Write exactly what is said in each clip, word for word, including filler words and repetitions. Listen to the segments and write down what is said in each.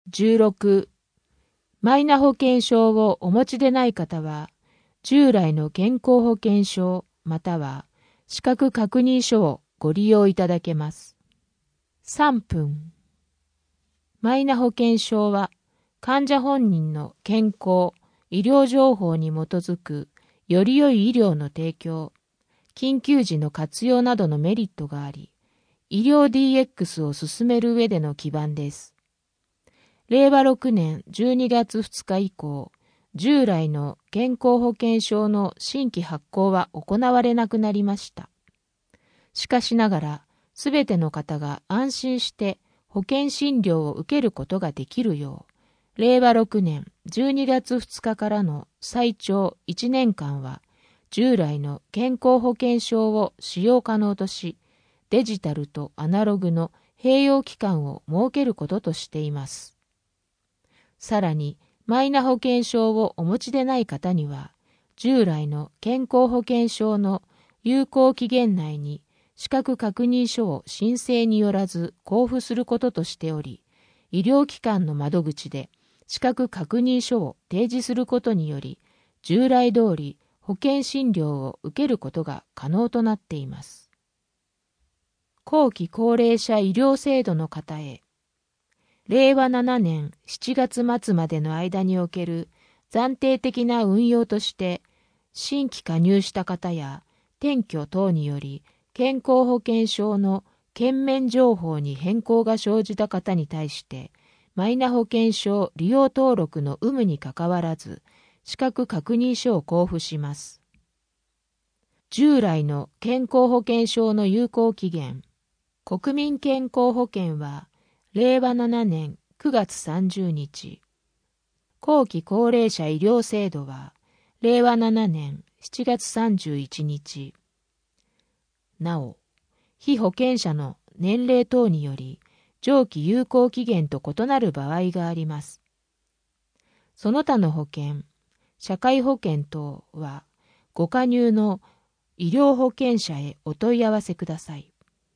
じゅうろく、マイナ保険証をお持ちでない方は、従来の健康保険証または資格確認書をご利用いただけます。さんぷん。マイナ保険証は患者本人の健康、医療情報に基づくより良い医療の提供、緊急時の活用などのメリットがあり、医療 ディーエックス を進める上での基盤です。れいわろくねんじゅうにがつふつか以降、従来の健康保険証の新規発行は行われなくなりました。しかしながら、すべての方が安心して保険診療を受けることができるよう、れいわろくねんじゅうにがつふつかからの最長いちねんかんは、従来の健康保険証を使用可能とし、デジタルとアナログの併用期間を設けることとしています。さらに、マイナ保険証をお持ちでない方には、従来の健康保険証の有効期限内に資格確認書を申請によらず交付することとしており、医療機関の窓口で資格確認書を提示することにより、従来通り保険診療を受けることが可能となっています。後期高齢者医療制度の方へ、れいわななねんしちがつまつまでの間における暫定的な運用として、新規加入した方や転居等により健康保険証の券面情報に変更が生じた方に対して、マイナ保険証利用登録の有無にかかわらず、資格確認書を交付します。従来の健康保険証の有効期限、国民健康保険は、れいわななねんくがつさんじゅうにち。後期高齢者医療制度は、れいわななねんしちがつさんじゅういちにち。なお、被保険者の年齢等により、上記有効期限と異なる場合があります。その他の保険、社会保険等は、ご加入の医療保険者へお問い合わせください。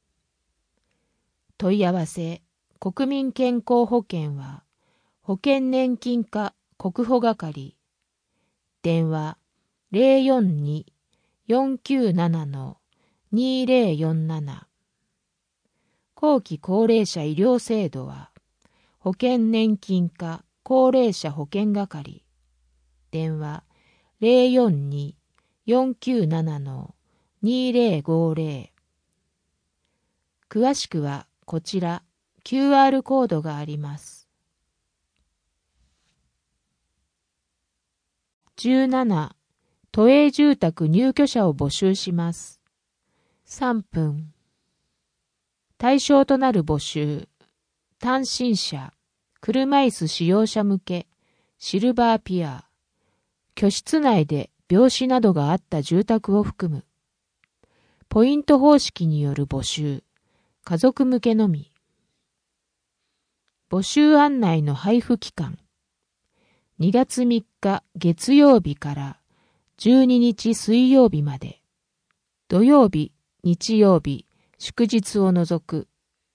問い合わせ、国民健康保険は、保険年金課国保係、電話 ゼロよんに よんきゅうなな にゼロよんなな。後期高齢者医療制度は、保険年金課高齢者保険係、電話 ゼロよんに よんきゅうなな にゼロごゼロ。詳しくはこちら、キューアール コードがあります。じゅうなな、都営住宅入居者を募集します。さんぷん。対象となる募集、単身者、車椅子使用者向け、シルバーピア、居室内で病死などがあった住宅を含む。ポイント方式による募集、家族向けのみ。募集案内の配布期間、にがつみっか月曜日からじゅうににち水曜日まで、土曜日、日曜日、祝日を除く。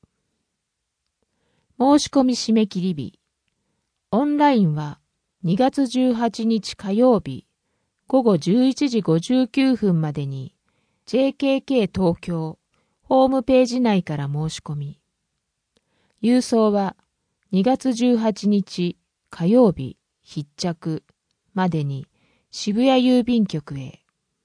申し込み締め切り日、オンラインはにがつじゅうはちにち火曜日、ごごじゅういちじごじゅうきゅうふんまでに ジェーケーケー 東京ホームページ内から申し込み。郵送はにがつじゅうはちにち火曜日必着までに渋谷郵便局へ。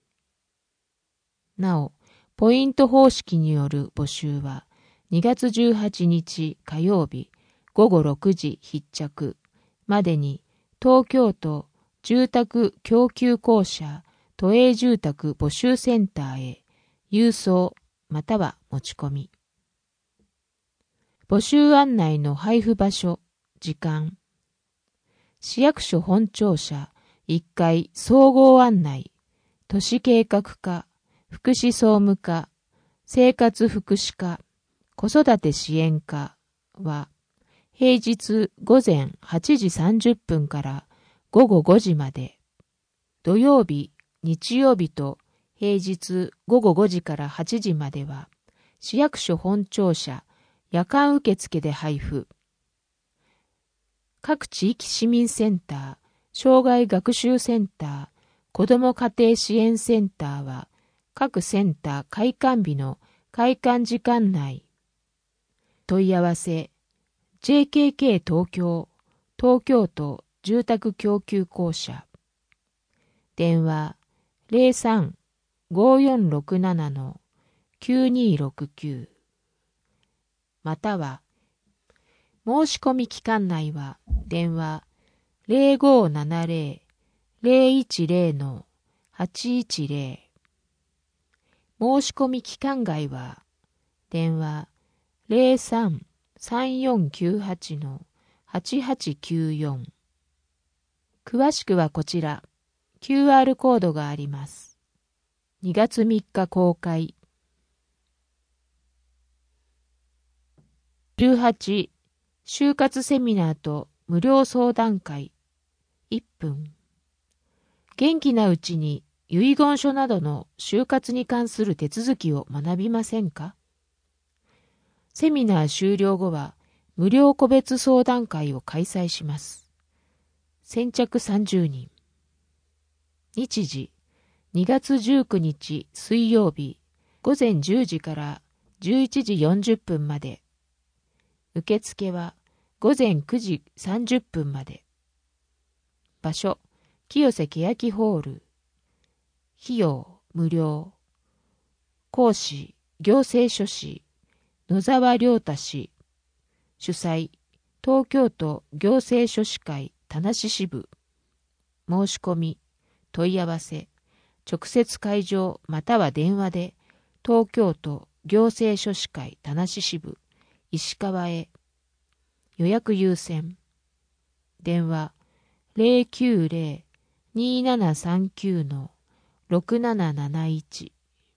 なお、ポイント方式による募集はにがつじゅうはちにち火曜日ごごろくじ必着までに東京都住宅供給公社都営住宅募集センターへ郵送または持ち込み。募集案内の配布場所、時間。市役所本庁舎いっかい総合案内、都市計画課、福祉総務課、生活福祉課、子育て支援課は、平日午前はちじさんじゅっぷんからごごごじまで、土曜日、日曜日と平日ごごごじからはちじまでは、市役所本庁舎夜間受付で配布。 各地域市民センター、障害学習センター、子ども家庭支援センターは、各センター開館日の開館時間内。問い合わせ、ジェイケーケー 東京、東京都住宅供給公社。電話、ゼロさん ごーよんろくなな きゅうにーろくきゅう。または、申し込み期間内は、電話、ゼロごーななゼロ ゼロいちゼロ はちいちゼロ。申し込み期間外は、電話、ゼロさん さんよんきゅうはち はちはちきゅうよん。詳しくはこちら、キューアール コードがあります。にがつみっか公開。じゅうはち、就活セミナーと無料相談会。いっぷん。元気なうちに遺言書などの就活に関する手続きを学びませんか？セミナー終了後は無料個別相談会を開催します。先着さんじゅうにん。日時、にがつじゅうくにち水曜日、ごぜんじゅうじからじゅういちじよんじゅっぷんまで。受付はごぜんくじさんじゅっぷんまで。場所、清瀬欅ホール。費用、無料。講師、行政書士、野沢良太氏。主催、東京都行政書士会田無支部。申し込み、問い合わせ、直接会場または電話で、東京都行政書士会田無支部、石川へ。予約優先。電話、ゼロきゅうゼロ にーななさんきゅう ろくなななないち。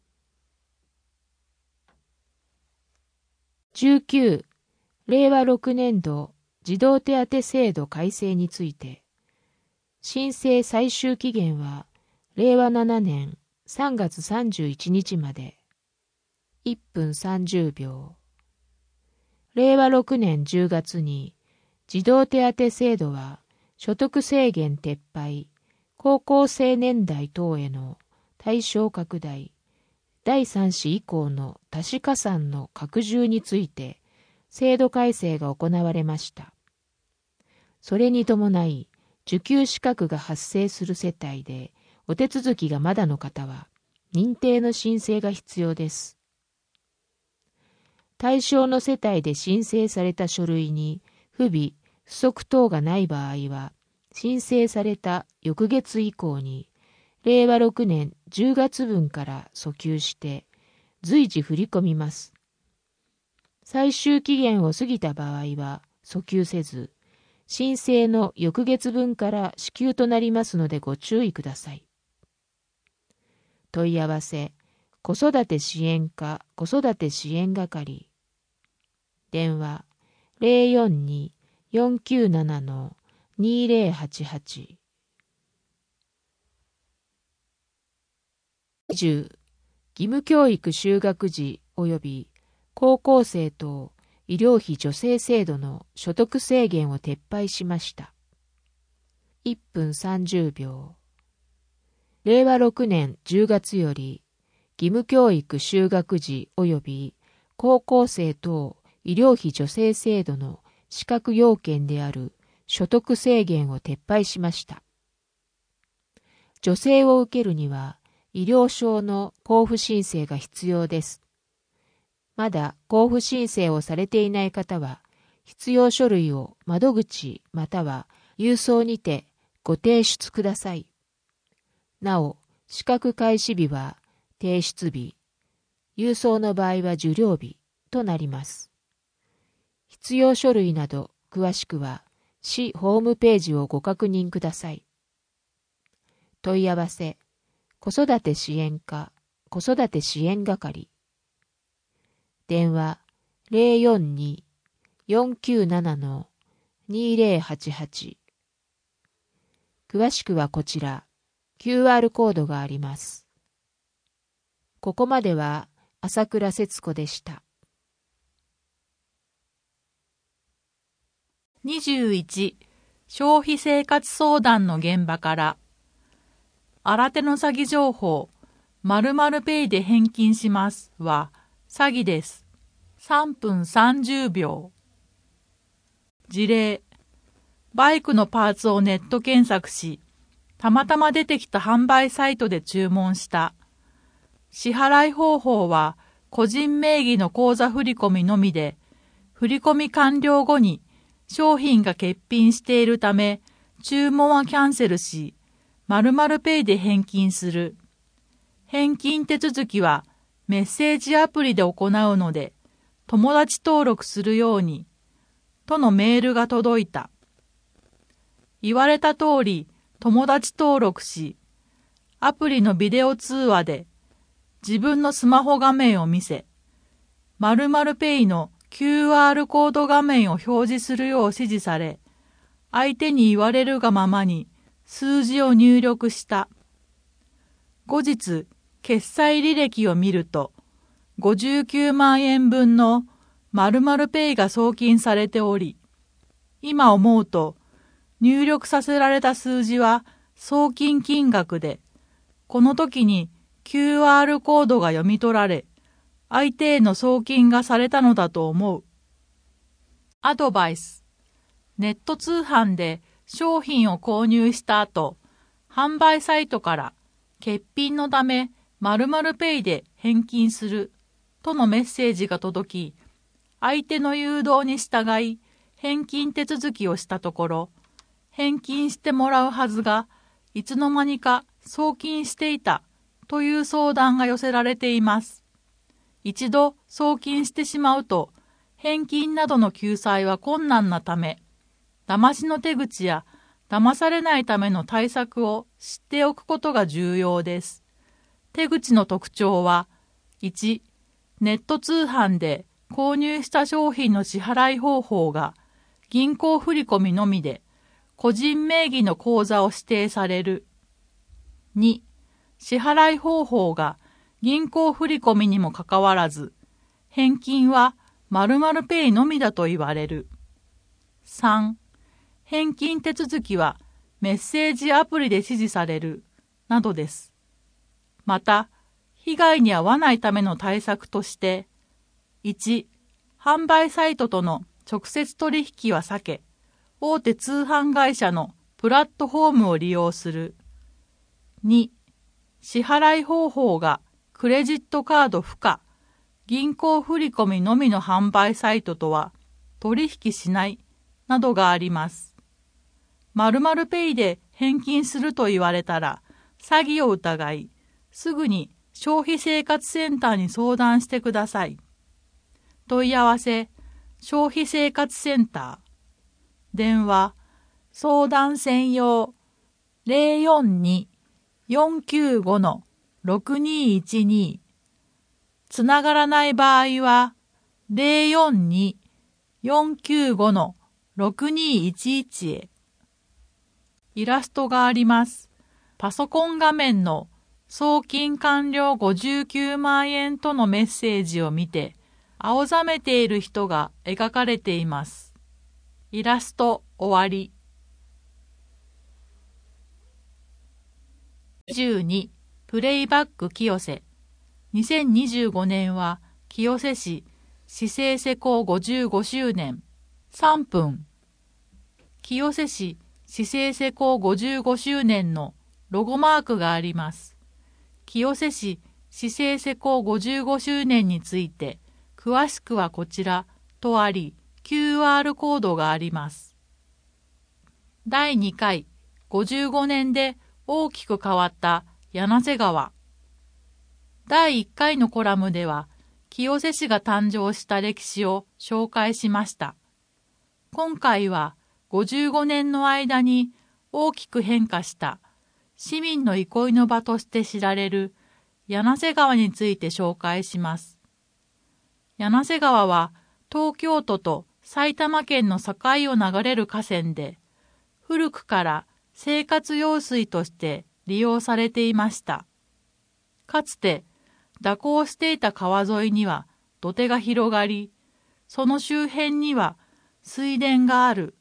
じゅうきゅう、れいわろくねんど児童手当制度改正について、申請最終期限はれいわななねんさんがつさんじゅういちにちまで。いっぷんさんじゅうびょう。れいわろくねんじゅうがつに児童手当制度は所得制限撤廃、高校生年代等への対象拡大、だいさん子以降の多子加算の拡充について制度改正が行われました。それに伴い、受給資格が発生する世帯でお手続きがまだの方は認定の申請が必要です。対象の世帯で申請された書類に不備、不足等がない場合は、申請された翌月以降に、れいわろくねんじゅうがつぶんから訴求して、随時振り込みます。最終期限を過ぎた場合は訴求せず、申請の翌月分から支給となりますのでご注意ください。問い合わせ、子育て支援課子育て支援係。電話、ゼロよんに よんきゅうなな にゼロはちはち。にじゅう、義務教育就学時及び高校生等医療費助成制度の所得制限を撤廃しました。いっぷんさんじゅうびょう。れいわろくねんじゅうがつより、義務教育就学時及び高校生等医療費助成制度の資格要件である所得制限を撤廃しました。助成を受けるには、医療証の交付申請が必要です。まだ交付申請をされていない方は、必要書類を窓口または郵送にてご提出ください。なお、資格開始日は提出日、郵送の場合は受領日となります。必要書類など詳しくは市ホームページをご確認ください。問い合わせ、子育て支援課子育て支援係。電話、ゼロよんに よんきゅうなな にゼロはちはち。詳しくはこちら、キューアール コードがあります。ここまでは朝倉節子でした。 にじゅういち、 消費生活相談の現場から、新手の詐欺情報、〇〇ペイで返金しますは詐欺です。さんぷんさんじゅうびょう。事例、バイクのパーツをネット検索し、たまたま出てきた販売サイトで注文した。支払い方法は個人名義の口座振込のみで、振込完了後に商品が欠品しているため、注文はキャンセルし、〇〇ペイで返金する。返金手続きはメッセージアプリで行うので、友達登録するように、とのメールが届いた。言われた通り友達登録し、アプリのビデオ通話で自分のスマホ画面を見せ、〇〇ペイの キューアール コード画面を表示するよう指示され、相手に言われるがままに数字を入力した。後日、決済履歴を見ると、ごじゅうきゅうまんえんぶんの〇〇ペイが送金されており、今思うと入力させられた数字は送金金額で、この時に キューアール コードが読み取られ、相手への送金がされたのだと思う。アドバイス。ネット通販で商品を購入した後、販売サイトから欠品のため〇〇ペイで返金するとのメッセージが届き、相手の誘導に従い返金手続きをしたところ、返金してもらうはずがいつの間にか送金していたという相談が寄せられています。一度送金してしまうと返金などの救済は困難なため、騙しの手口や騙されないための対策を知っておくことが重要です。手口の特徴は、いち、ネット通販で購入した商品の支払い方法が銀行振込のみで、個人名義の口座を指定される。に、支払い方法が銀行振込にもかかわらず、返金は〇〇ペイのみだと言われる。さん、返金手続きはメッセージアプリで指示される、などです。また、被害に遭わないための対策として、いち、販売サイトとの直接取引は避け、大手通販会社のプラットフォームを利用する。に、支払い方法がクレジットカード不可、銀行振込のみの販売サイトとは取引しないなどがあります。〇〇ペイで返金すると言われたら詐欺を疑い、すぐに消費生活センターに相談してください。問い合わせ、消費生活センター。電話、相談専用 ゼロよんに よんきゅうご ろくにいちに。つながらない場合は ゼロよんに よんきゅうご ろくにいちいち へ。イラストがあります。パソコン画面の送金完了ごじゅうきゅうまんえんとのメッセージを見て、青ざめている人が描かれています。イラスト終わり。にじゅうにプレイバック清瀬。にせんにじゅうごねんは清瀬市市政施行ごじゅうごしゅうねん。さんぷん。清瀬市市政施行ごじゅうごしゅうねんのロゴマークがあります。清瀬市市政施行ごじゅうごしゅうねんについて詳しくはこちらとあり、キューアール コードがあります。だいにかいごじゅうごねんで大きく変わった柳瀬川。だいいっかいのコラムでは清瀬市が誕生した歴史を紹介しました。今回はごじゅうごねんの間に大きく変化した市民の憩いの場として知られる柳瀬川について紹介します。柳瀬川は東京都と埼玉県の境を流れる河川で、古くから生活用水として利用されていました。かつて蛇行していた川沿いには土手が広がり、その周辺には水田がある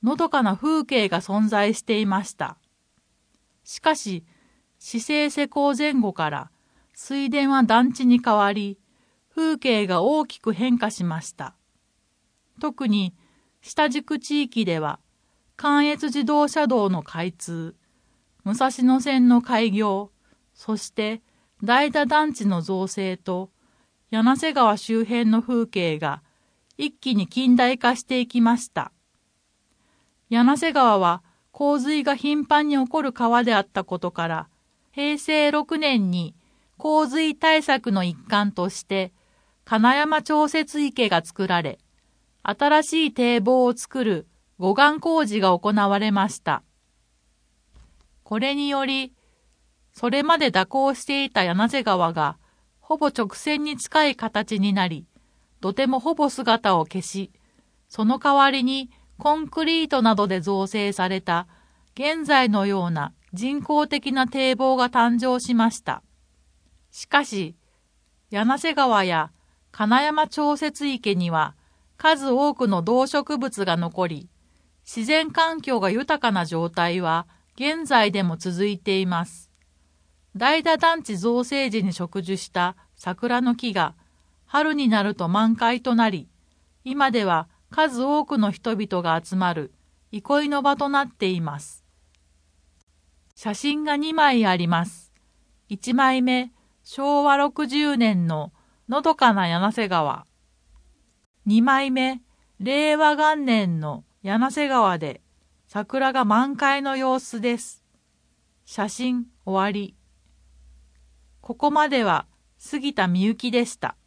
のどかな風景が存在していました。しかし、市政施行前後から水田は団地に変わり、風景が大きく変化しました。特に下宿地域では、関越自動車道の開通、武蔵野線の開業、そして代田団地の造成と、柳瀬川周辺の風景が一気に近代化していきました。柳瀬川は洪水が頻繁に起こる川であったことから、へいせいろくねんに洪水対策の一環として、金山調節池が作られ、新しい堤防を作る護岸工事が行われました。これにより、それまで蛇行していた柳瀬川が、ほぼ直線に近い形になり、土手もほぼ姿を消し、その代わりにコンクリートなどで造成された現在のような人工的な堤防が誕生しました。しかし、柳瀬川や金山調節池には数多くの動植物が残り、自然環境が豊かな状態は現在でも続いています。代田団地造成時に植樹した桜の木が春になると満開となり、今では数多くの人々が集まる憩いの場となっています。写真がにまいあります。いちまいめ、しょうわろくじゅうねんののどかな柳瀬川。にまいめ、れいわがんねんの柳瀬川で桜が満開の様子です。写真終わり。ここまでは杉田みゆきでした。